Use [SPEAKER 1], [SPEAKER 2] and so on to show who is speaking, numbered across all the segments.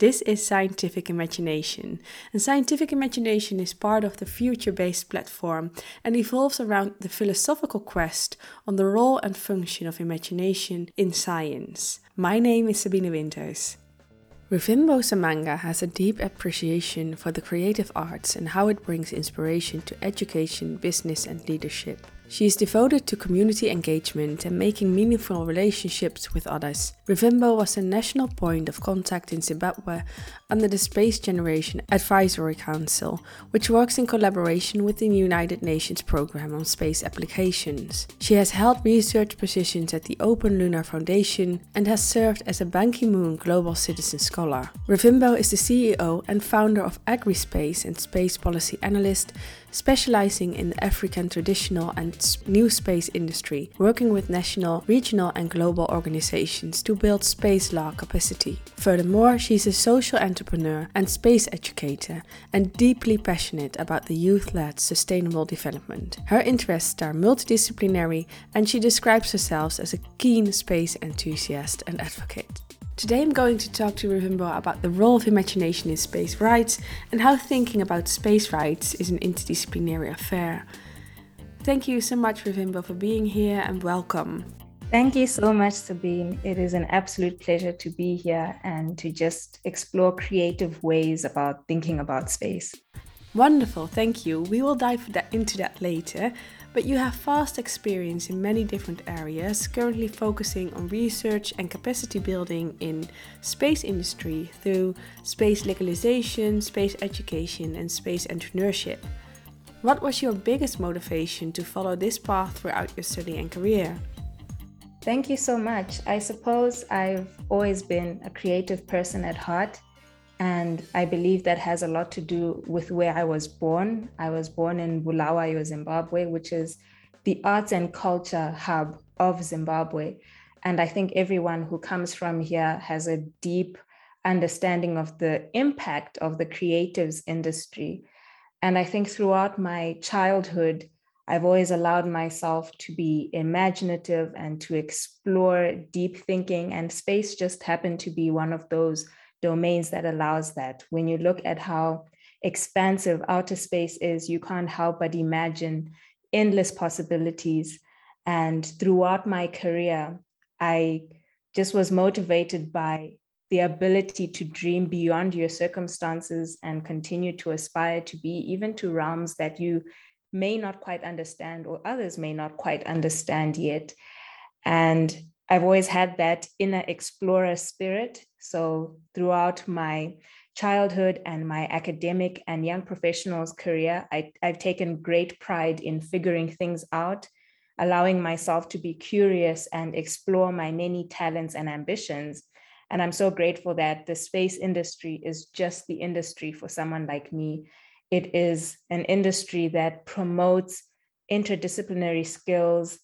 [SPEAKER 1] This is Scientific Imagination, and Scientific Imagination is part of the Future-based platform and evolves around the philosophical quest on the role and function of imagination in science. My name is Sabine Winters. Ruvimbo Samanga has a deep appreciation for the creative arts and how it brings inspiration to education, business and leadership. She is devoted to community engagement and making meaningful relationships with others. Ruvimbo was a national point of contact in Zimbabwe under the Space Generation Advisory Council, which works in collaboration with the United Nations Programme on Space Applications. She has held research positions at the Open Lunar Foundation and has served as a Ban Ki-moon Global Citizen Scholar. Ruvimbo is the CEO and founder of AgriSpace and Space Policy Analyst, specializing in the African traditional and new space industry, working with national, regional and global organizations to build space law capacity. Furthermore, she is a social entrepreneur and space educator and deeply passionate about the youth-led sustainable development. Her interests are multidisciplinary and she describes herself as a keen space enthusiast and advocate. Today I'm going to talk to Ruvimbo about the role of imagination in space rights and how thinking about space rights is an interdisciplinary affair. Thank you so much, Ruvimbo, for being here and welcome.
[SPEAKER 2] Thank you so much, Sabine. It is an absolute pleasure to be here and to just explore creative ways about thinking about space.
[SPEAKER 1] Wonderful, thank you. We will dive into that later, but you have vast experience in many different areas, currently focusing on research and capacity building in space industry through space legalization, space education and space entrepreneurship. What was your biggest motivation to follow this path throughout your study and career?
[SPEAKER 2] Thank you so much. I suppose I've always been a creative person at heart. And I believe that has a lot to do with where I was born. I was born in Bulawayo, Zimbabwe, which is the arts and culture hub of Zimbabwe. And I think everyone who comes from here has a deep understanding of the impact of the creatives industry. And I think throughout my childhood, I've always allowed myself to be imaginative and to explore deep thinking. And space just happened to be one of those domains that allows that. When you look at how expansive outer space is, you can't help but imagine endless possibilities. And throughout my career, I just was motivated by the ability to dream beyond your circumstances and continue to aspire to be even to realms that you may not quite understand or others may not quite understand yet. And I've always had that inner explorer spirit. So throughout my childhood and my academic and young professionals career, I've taken great pride in figuring things out, allowing myself to be curious and explore my many talents and ambitions. And I'm so grateful that the space industry is just the industry for someone like me. It is an industry that promotes interdisciplinary skills,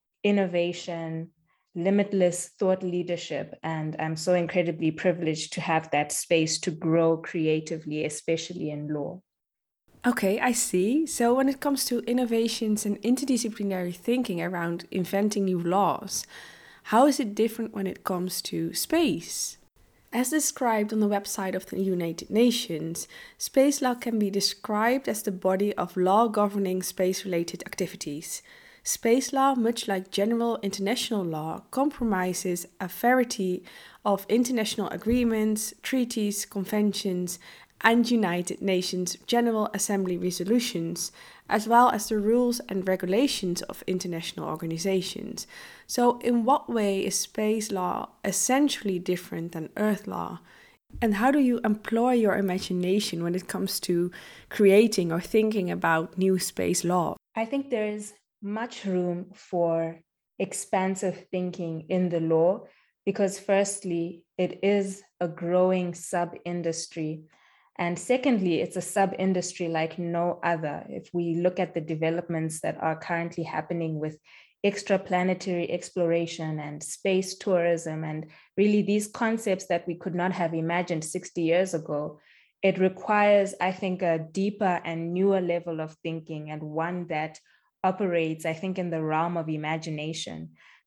[SPEAKER 2] innovation, limitless thought leadership. And I'm so incredibly privileged to have that space to grow creatively, especially in law.
[SPEAKER 1] Okay, I see. So when it comes to innovations and interdisciplinary thinking around inventing new laws, how is it different when it comes to space? As described on the website of the United Nations, space law can be described as the body of law governing space-related activities. Space law, much like general international law, comprises a variety of international agreements, treaties, conventions, and United Nations General Assembly resolutions, as well as the rules and regulations of international organizations. So, in what way is space law essentially different than Earth law? And how do you employ your imagination when it comes to creating or thinking about new space law?
[SPEAKER 2] I think there is much room for expansive thinking in the law because, firstly, it is a growing sub-industry. And secondly, it's a sub-industry like no other. If we look at the developments that are currently happening with extraplanetary exploration and space tourism, and really these concepts that we could not have imagined 60 years ago, it requires, I think, a deeper and newer level of thinking and one that operates, I think, in the realm of imagination.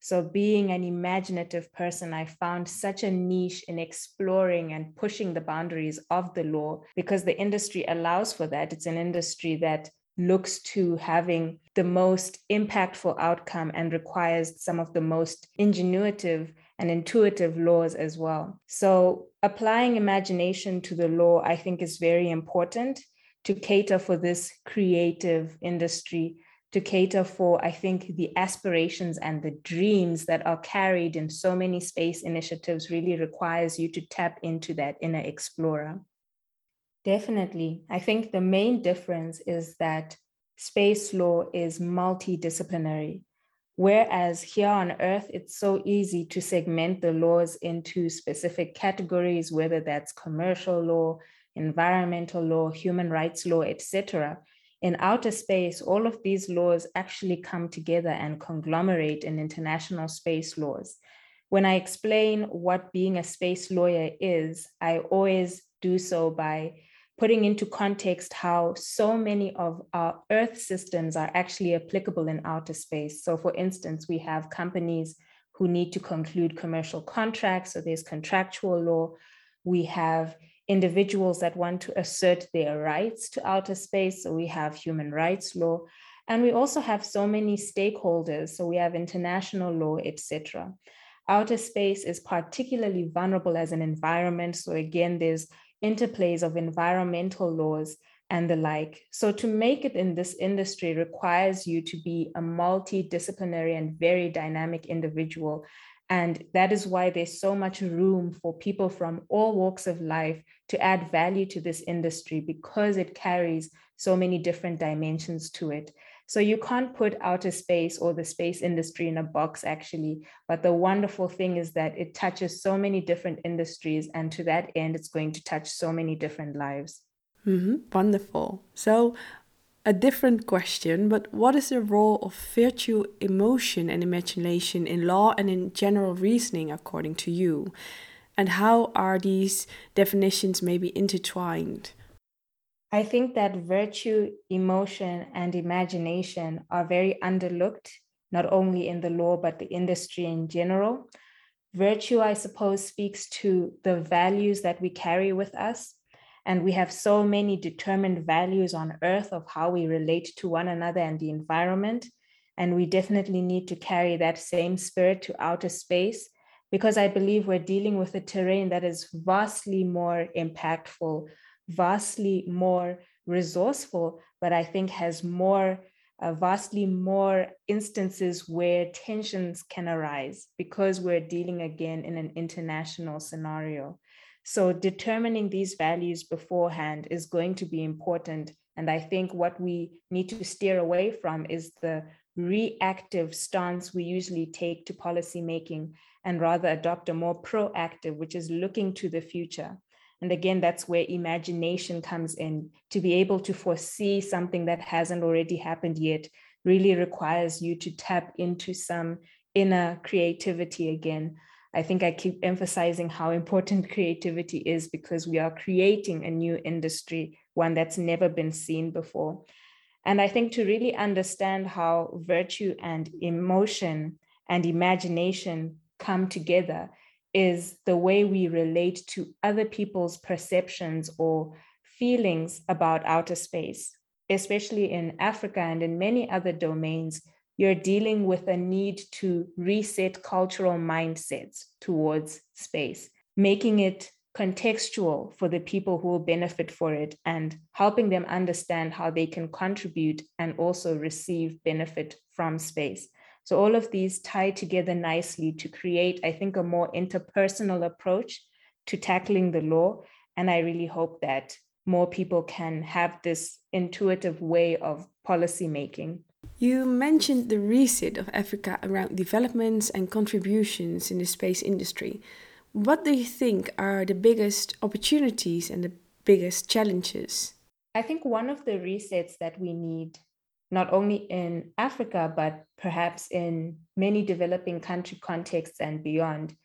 [SPEAKER 2] So being an imaginative person, I found such a niche in exploring and pushing the boundaries of the law because the industry allows for that. It's an industry that looks to having the most impactful outcome and requires some of the most ingenuitive and intuitive laws as well. So applying imagination to the law, I think, is very important to cater for this creative industry, to cater for, I think, the aspirations and the dreams that are carried in so many space initiatives really requires you to tap into that inner explorer. Definitely. I think the main difference is that space law is multidisciplinary, whereas here on Earth, it's so easy to segment the laws into specific categories, whether that's commercial law, environmental law, human rights law, etc. In outer space, all of these laws actually come together and conglomerate in international space laws. When I explain what being a space lawyer is, I always do so by putting into context how so many of our Earth systems are actually applicable in outer space. So for instance, we have companies who need to conclude commercial contracts, so there's contractual law. We have individuals that want to assert their rights to outer space, so we have human rights law. And we also have so many stakeholders, so we have international law, etc. Outer space is particularly vulnerable as an environment. So again, there's interplays of environmental laws and the like. So to make it in this industry requires you to be a multidisciplinary and very dynamic individual. And that is why there's so much room for people from all walks of life to add value to this industry because it carries so many different dimensions to it. So you can't put outer space or the space industry in a box, actually. But the wonderful thing is that it touches so many different industries, and to that end, it's going to touch so many different lives.
[SPEAKER 1] Wonderful. So, a different question, but what is the role of virtue, emotion, and imagination in law and in general reasoning, according to you? And how are these definitions maybe intertwined?
[SPEAKER 2] I think that virtue, emotion, and imagination are very underlooked, not only in the law, but the industry in general. Virtue, I suppose, speaks to the values that we carry with us. And we have so many determined values on Earth of how we relate to one another and the environment. And we definitely need to carry that same spirit to outer space, because I believe we're dealing with a terrain that is vastly more impactful, vastly more resourceful, but I think has vastly more instances where tensions can arise because we're dealing again in an international scenario. So determining these values beforehand is going to be important. And I think what we need to steer away from is the reactive stance we usually take to policy making and rather adopt a more proactive, which is looking to the future. And again, that's where imagination comes in. To be able to foresee something that hasn't already happened yet really requires you to tap into some inner creativity again. I think I keep emphasizing how important creativity is because we are creating a new industry, one that's never been seen before. And I think to really understand how virtue and emotion and imagination come together is the way we relate to other people's perceptions or feelings about outer space, especially in Africa and in many other domains. You're dealing with a need to reset cultural mindsets towards space, making it contextual for the people who will benefit for it and helping them understand how they can contribute and also receive benefit from space. So all of these tie together nicely to create, I think, a more interpersonal approach to tackling the law. And I really hope that more people can have this intuitive way of policy making.
[SPEAKER 1] You mentioned the reset of Africa around developments and contributions in the space industry. What do you think are the biggest opportunities and the biggest challenges?
[SPEAKER 2] I think one of the resets that we need, not only in Africa, but perhaps in many developing country contexts and beyond,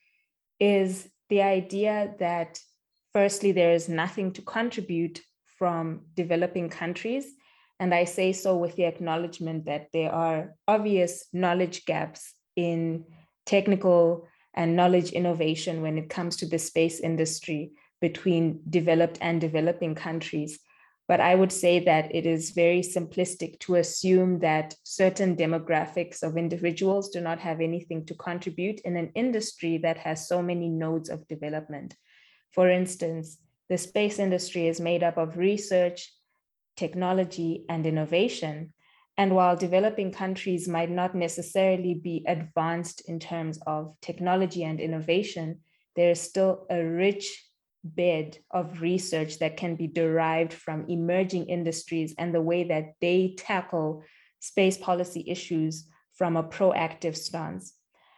[SPEAKER 2] is the idea that firstly, there is nothing to contribute from developing countries. And I say so with the acknowledgement that there are obvious knowledge gaps in technical and knowledge innovation when it comes to the space industry between developed and developing countries. But I would say that it is very simplistic to assume that certain demographics of individuals do not have anything to contribute in an industry that has so many nodes of development. For instance, the space industry is made up of research, technology, and innovation. And while developing countries might not necessarily be advanced in terms of technology and innovation, there is still a rich bed of research that can be derived from emerging industries and the way that they tackle space policy issues from a proactive stance.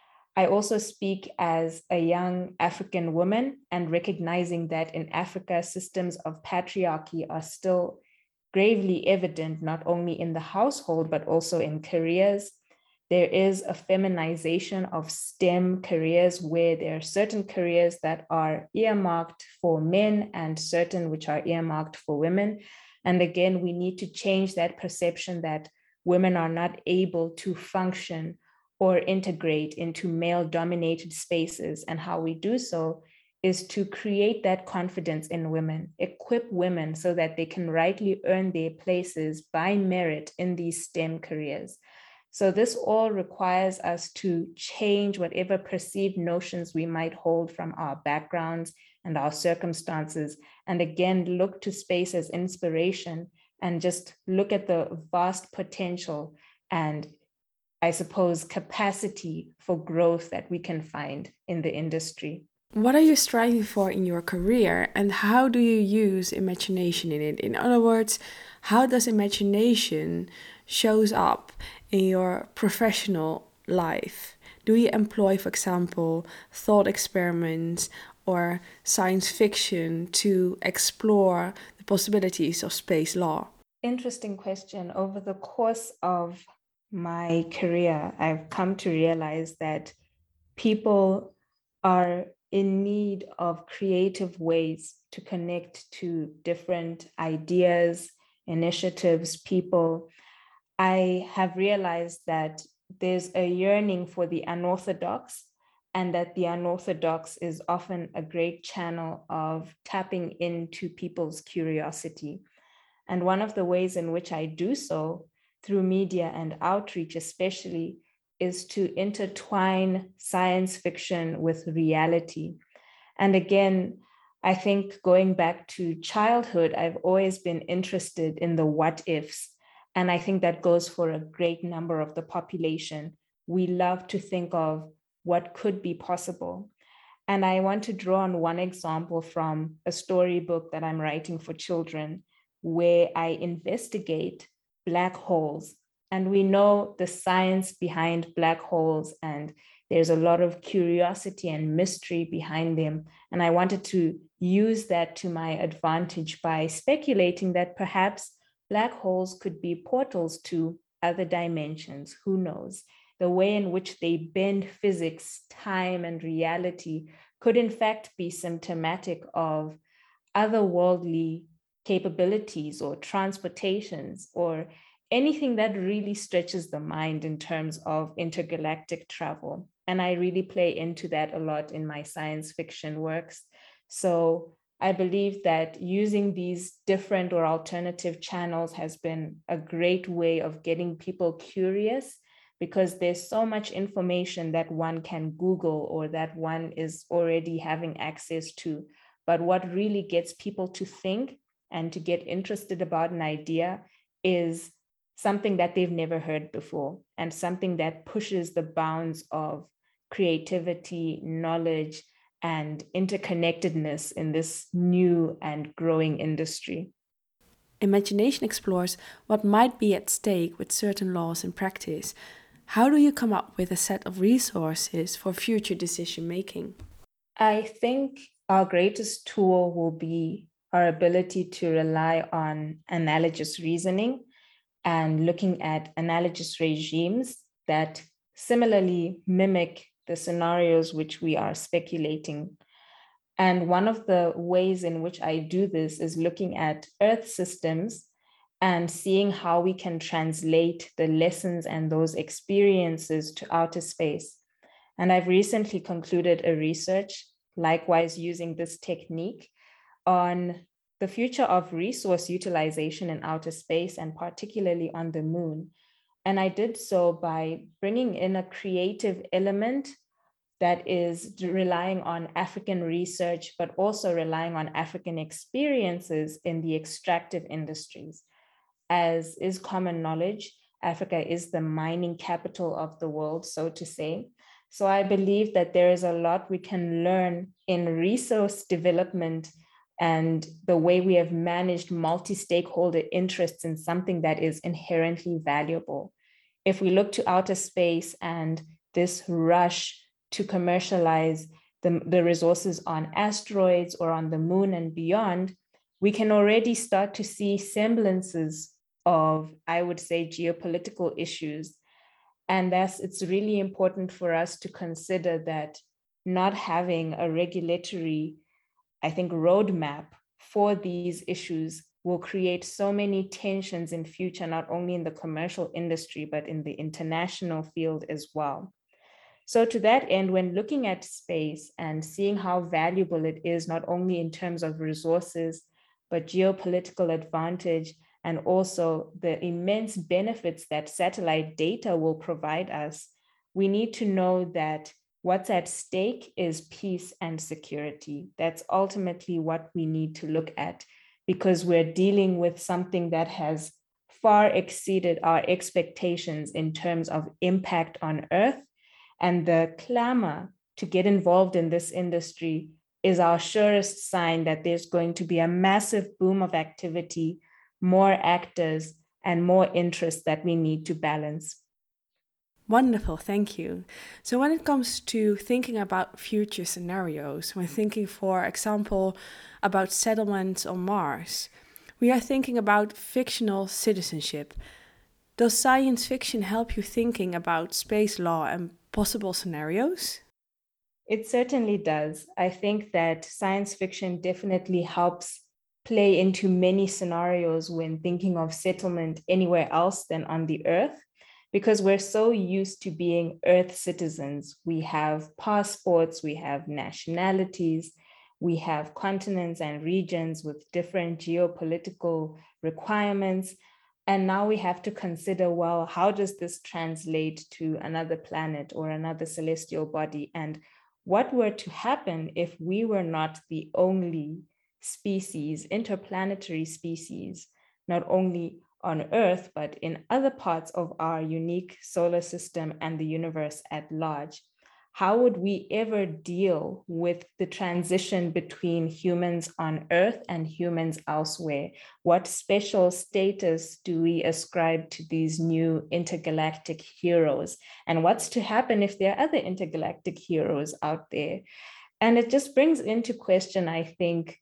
[SPEAKER 2] I also speak as a young African woman and recognizing that in Africa, systems of patriarchy are still gravely evident, not only in the household, but also in careers. There is a feminization of STEM careers where there are certain careers that are earmarked for men and certain which are earmarked for women. And again, we need to change that perception that women are not able to function or integrate into male-dominated spaces. And how we do so is to create that confidence in women, equip women so that they can rightly earn their places by merit in these STEM careers. So this all requires us to change whatever perceived notions we might hold from our backgrounds and our circumstances, and again, look to space as inspiration and just look at the vast potential and, I suppose, capacity for growth that we can find in the industry.
[SPEAKER 1] What are you striving for in your career, and how do you use imagination in it? In other words, how does imagination shows up in your professional life? Do you employ, for example, thought experiments or science fiction to explore the possibilities of space law?
[SPEAKER 2] Interesting question. Over the course of my career, I've come to realize that people are in need of creative ways to connect to different ideas, initiatives, people. I have realized that there's a yearning for the unorthodox, and that the unorthodox is often a great channel of tapping into people's curiosity. And one of the ways in which I do so through media and outreach, especially, is to intertwine science fiction with reality. And again, I think going back to childhood, I've always been interested in the what ifs. And I think that goes for a great number of the population. We love to think of what could be possible. And I want to draw on one example from a storybook that I'm writing for children, where I investigate Black holes. And we know the science behind Black holes, and there's a lot of curiosity and mystery behind them. And I wanted to use that to my advantage by speculating that perhaps Black holes could be portals to other dimensions. Who knows? The way in which they bend physics, time, and reality could in fact be symptomatic of otherworldly capabilities or transportations or anything that really stretches the mind in terms of intergalactic travel. And I really play into that a lot in my science fiction works. So I believe that using these different or alternative channels has been a great way of getting people curious, because there's so much information that one can Google or that one is already having access to. But what really gets people to think and to get interested about an idea is something that they've never heard before, and something that pushes the bounds of creativity, knowledge, and interconnectedness in this new and growing industry.
[SPEAKER 1] Imagination explores what might be at stake with certain laws in practice. How do you come up with a set of resources for future decision making?
[SPEAKER 2] I think our greatest tool will be our ability to rely on analogous reasoning and looking at analogous regimes that similarly mimic the scenarios which we are speculating. And one of the ways in which I do this is looking at Earth systems and seeing how we can translate the lessons and those experiences to outer space. And I've recently concluded a research, likewise using this technique, on the future of resource utilization in outer space and particularly on the moon. And I did so by bringing in a creative element that is relying on African research, but also relying on African experiences in the extractive industries. As is common knowledge, Africa is the mining capital of the world, so to say. So I believe that there is a lot we can learn in resource development and the way we have managed multi-stakeholder interests in something that is inherently valuable. If we look to outer space and this rush to commercialize the resources on asteroids or on the moon and beyond, we can already start to see semblances of, I would say, geopolitical issues. And thus, it's really important for us to consider that not having a regulatory, I think, roadmap for these issues will create so many tensions in future, not only in the commercial industry, but in the international field as well. So to that end, when looking at space and seeing how valuable it is, not only in terms of resources, but geopolitical advantage, and also the immense benefits that satellite data will provide us, we need to know that what's at stake is peace and security. That's ultimately what we need to look at, because we're dealing with something that has far exceeded our expectations in terms of impact on Earth. And the clamor to get involved in this industry is our surest sign that there's going to be a massive boom of activity, more actors, and more interest that we need to balance.
[SPEAKER 1] Wonderful, thank you. So when it comes to thinking about future scenarios, when thinking, for example, about settlements on Mars, we are thinking about fictional citizenship. Does science fiction help you thinking about space law and possible scenarios?
[SPEAKER 2] It certainly does. I think that science fiction definitely helps play into many scenarios when thinking of settlement anywhere else than on the Earth, because we're so used to being Earth citizens. We have passports, we have nationalities, we have continents and regions with different geopolitical requirements. And now we have to consider, well, how does this translate to another planet or another celestial body? And what were to happen if we were not the only species, interplanetary species, not only on Earth, but in other parts of our unique solar system and the universe at large? How would we ever deal with the transition between humans on Earth and humans elsewhere? What special status do we ascribe to these new intergalactic heroes? And what's to happen if there are other intergalactic heroes out there? And it just brings into question, I think,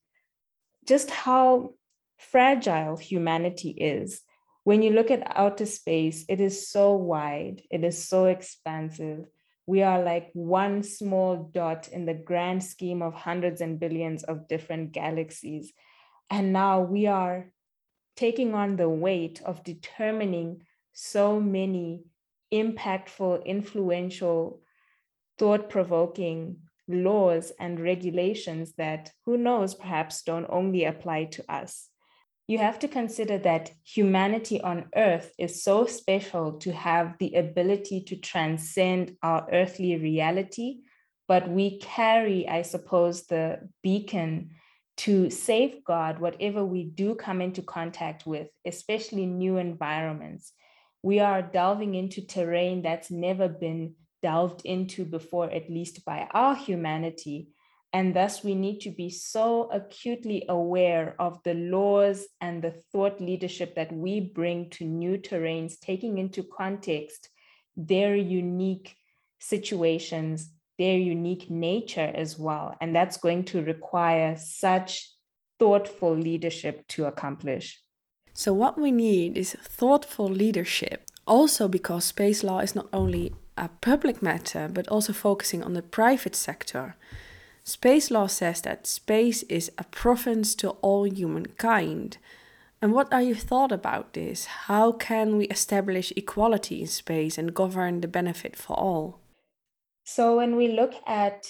[SPEAKER 2] just how fragile humanity is. When you look at outer space, it is so wide, it is so expansive. We are like one small dot in the grand scheme of hundreds and billions of different galaxies. And now we are taking on the weight of determining so many impactful, influential, thought-provoking laws and regulations that, who knows, perhaps don't only apply to us. You have to consider that humanity on Earth is so special to have the ability to transcend our earthly reality, but we carry, I suppose, the beacon to safeguard whatever we do come into contact with, especially new environments. We are delving into terrain that's never been delved into before, at least by our humanity. And thus, we need to be so acutely aware of the laws and the thought leadership that we bring to new terrains, taking into context their unique situations, their unique nature as well. And that's going to require such thoughtful leadership to accomplish.
[SPEAKER 1] So, what we need is thoughtful leadership, also because space law is not only a public matter, but also focusing on the private sector. Space law says that space is a province to all humankind. And what are your thoughts about this? How can we establish equality in space and govern the benefit for all?
[SPEAKER 2] So when we look at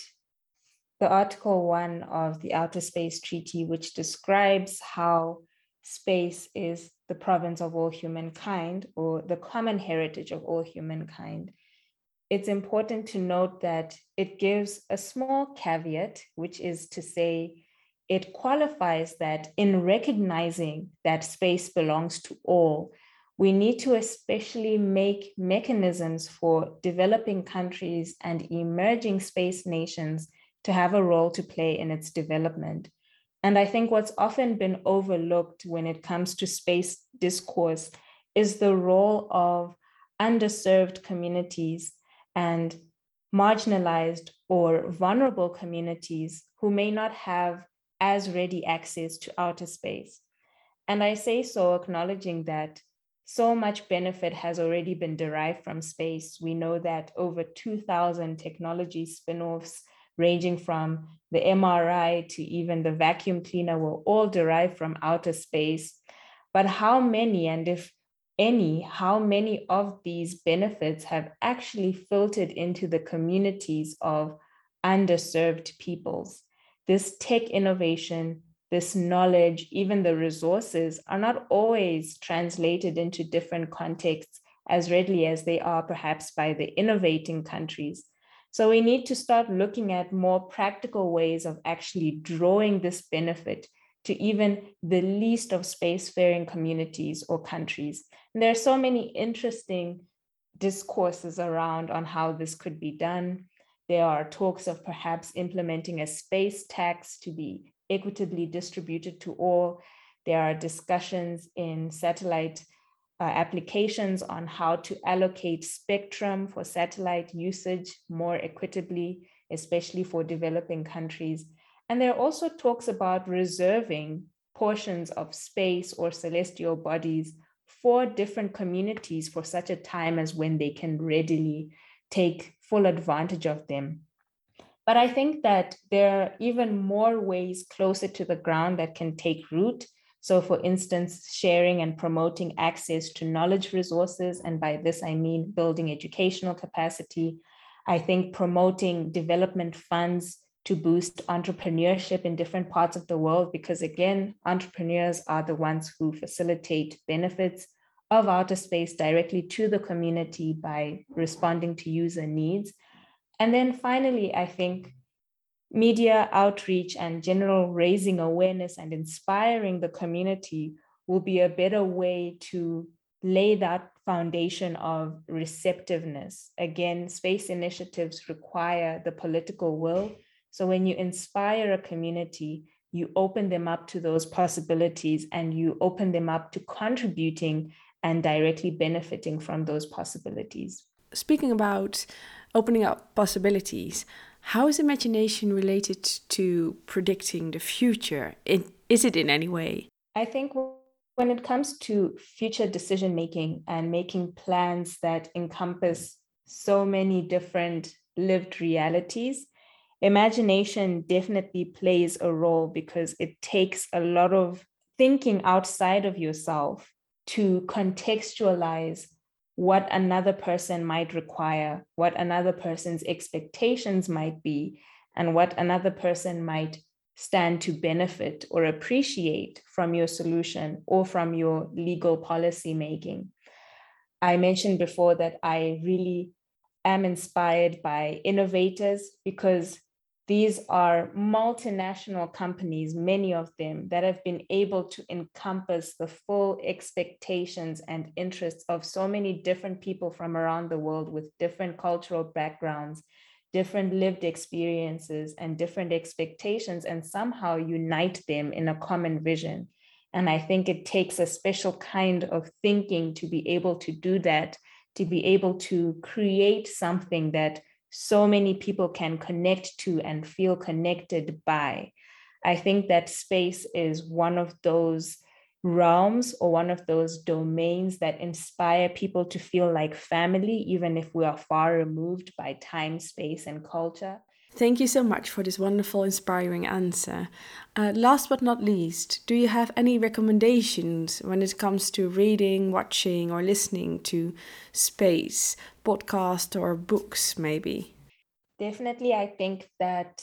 [SPEAKER 2] the Article 1 of the Outer Space Treaty, which describes how space is the province of all humankind, or the common heritage of all humankind, it's important to note that it gives a small caveat, which is to say, it qualifies that in recognizing that space belongs to all, we need to especially make mechanisms for developing countries and emerging space nations to have a role to play in its development. And I think what's often been overlooked when it comes to space discourse is the role of underserved communities and marginalized or vulnerable communities who may not have as ready access to outer space. And I say so acknowledging that so much benefit has already been derived from space. We know that over 2,000 technology spin-offs ranging from the MRI to even the vacuum cleaner were all derived from outer space. But how many, and if any, how many of these benefits have actually filtered into the communities of underserved peoples? This tech innovation, this knowledge, even the resources are not always translated into different contexts as readily as they are perhaps by the innovating countries. So we need to start looking at more practical ways of actually drawing this benefit to even the least of spacefaring communities or countries. And there are so many interesting discourses around on how this could be done. There are talks of perhaps implementing a space tax to be equitably distributed to all. There are discussions in satellite applications on how to allocate spectrum for satellite usage more equitably, especially for developing countries. And there are also talks about reserving portions of space or celestial bodies for different communities for such a time as when they can readily take full advantage of them. But I think that there are even more ways closer to the ground that can take root. So for instance, sharing and promoting access to knowledge resources. And by this, I mean building educational capacity. I think promoting development funds to boost entrepreneurship in different parts of the world, because again, entrepreneurs are the ones who facilitate benefits of outer space directly to the community by responding to user needs. And then finally, I think media outreach and general raising awareness and inspiring the community will be a better way to lay that foundation of receptiveness. Again, space initiatives require the political will. So when you inspire a community, you open them up to those possibilities and you open them up to contributing and directly benefiting from those possibilities.
[SPEAKER 1] Speaking about opening up possibilities, how is imagination related to predicting the future? Is it in any way?
[SPEAKER 2] I think when it comes to future decision making and making plans that encompass so many different lived realities, imagination definitely plays a role because it takes a lot of thinking outside of yourself to contextualize what another person might require, what another person's expectations might be, and what another person might stand to benefit or appreciate from your solution or from your legal policy making. I mentioned before that I really am inspired by innovators because these are multinational companies, many of them, that have been able to encompass the full expectations and interests of so many different people from around the world with different cultural backgrounds, different lived experiences, and different expectations, and somehow unite them in a common vision. And I think it takes a special kind of thinking to be able to do that, to be able to create something that so many people can connect to and feel connected by. I think that space is one of those realms or one of those domains that inspire people to feel like family, even if we are far removed by time, space, and culture.
[SPEAKER 1] Thank you so much for this wonderful, inspiring answer. Last but not least, do you have any recommendations when it comes to reading, watching, or listening to space, podcasts, or books, maybe?
[SPEAKER 2] Definitely, I think that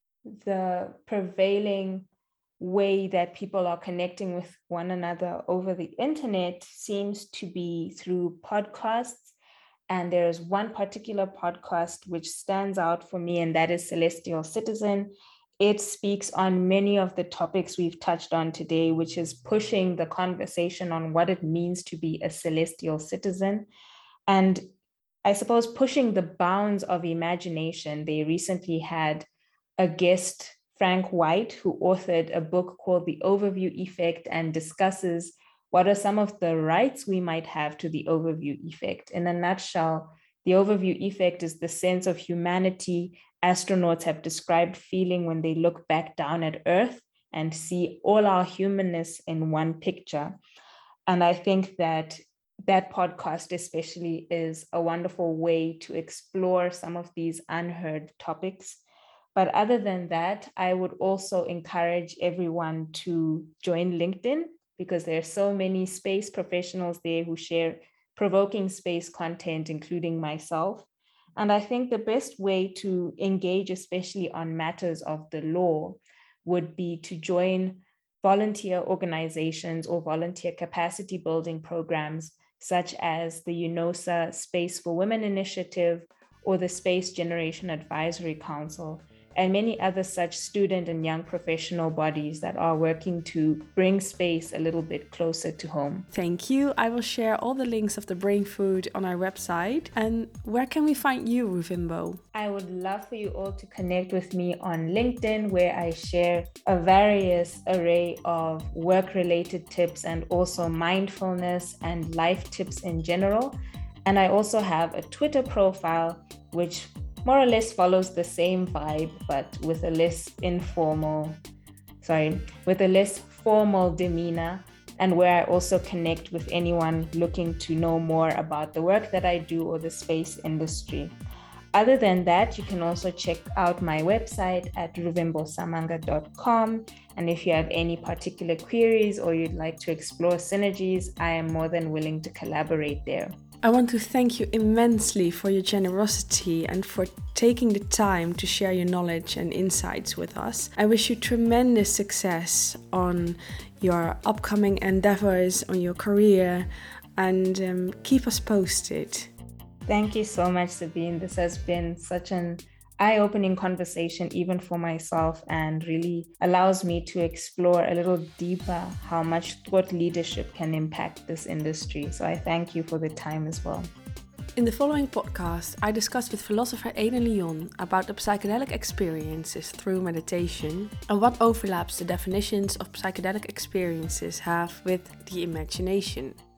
[SPEAKER 2] the prevailing way that people are connecting with one another over the internet seems to be through podcasts. And there's one particular podcast which stands out for me, and that is Celestial Citizen. It speaks on many of the topics we've touched on today, which is pushing the conversation on what it means to be a celestial citizen. And I suppose pushing the bounds of imagination. They recently had a guest, Frank White, who authored a book called The Overview Effect and discusses what are some of the rights we might have to the overview effect. In a nutshell, the overview effect is the sense of humanity astronauts have described feeling when they look back down at Earth and see all our humanness in one picture. And I think that that podcast especially is a wonderful way to explore some of these unheard topics. But other than that, I would also encourage everyone to join LinkedIn, because there are so many space professionals there who share provoking space content, including myself. And I think the best way to engage, especially on matters of the law, would be to join volunteer organizations or volunteer capacity building programs, such as the UNOSA Space for Women Initiative or the Space Generation Advisory Council, and many other such student and young professional bodies that are working to bring space a little bit closer to home.
[SPEAKER 1] Thank you. I will share all the links of the Brain Food on our website. And where can we find you, Ruvimbo?
[SPEAKER 2] I would love for you all to connect with me on LinkedIn, where I share a various array of work-related tips and also mindfulness and life tips in general. And I also have a Twitter profile, which more or less follows the same vibe, but with a less formal demeanor, and where I also connect with anyone looking to know more about the work that I do or the space industry. Other than that, you can also check out my website at ruvimbosamanga.com. And if you have any particular queries or you'd like to explore synergies, I am more than willing to collaborate there.
[SPEAKER 1] I want to thank you immensely for your generosity and for taking the time to share your knowledge and insights with us. I wish you tremendous success on your upcoming endeavors, on your career, and keep us posted.
[SPEAKER 2] Thank you so much, Sabine. This has been such an eye-opening conversation, even for myself, and really allows me to explore a little deeper how much thought leadership can impact this industry. So I thank you for the time as well.
[SPEAKER 1] In the following podcast, I discussed with philosopher Aidan Lyon about the psychedelic experiences through meditation and what overlaps the definitions of psychedelic experiences have with the imagination.